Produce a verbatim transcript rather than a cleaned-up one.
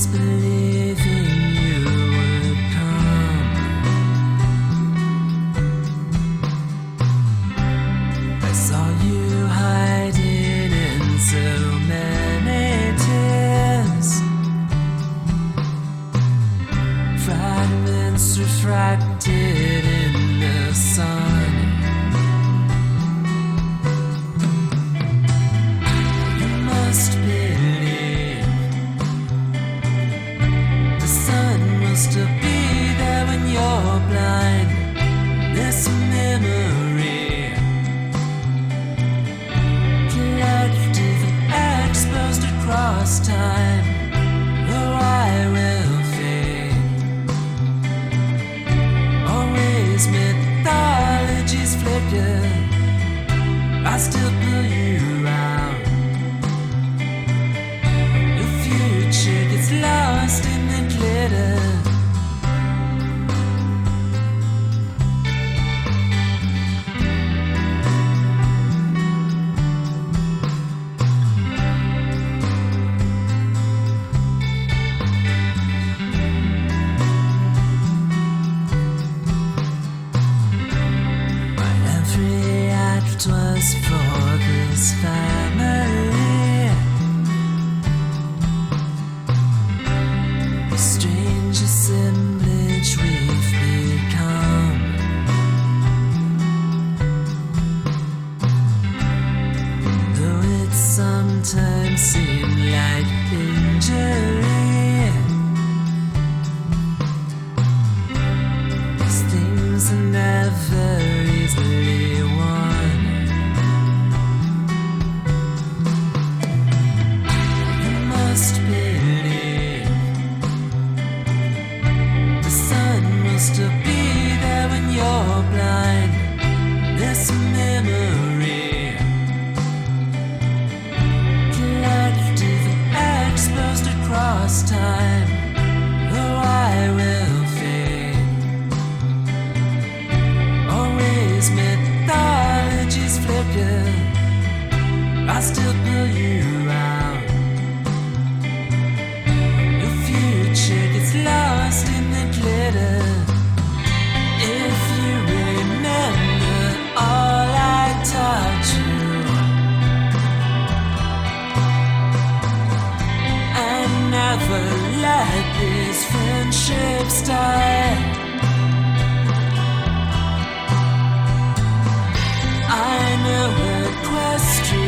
believing you would come. I saw you hiding in so many tears, fragments refracted in the sun. You must believe the sun will still be there when you're blind. This memory, collective and exposed across time, though I will fade. Always mythologies flicker, I still pull you out. Your future gets lost in the glitter. My every act was for this family. The strange assemblage we've become. Though it sometimes seemed like injury, these things are never easily won. You must believe the sun will still be there when you're blind. This memory, collective and exposed across time, though I will fade. Always mythologies flicker, I still pull you out. Your future gets lost in the glitter. If you remember all I taught you, and never let this friendship die. I know a question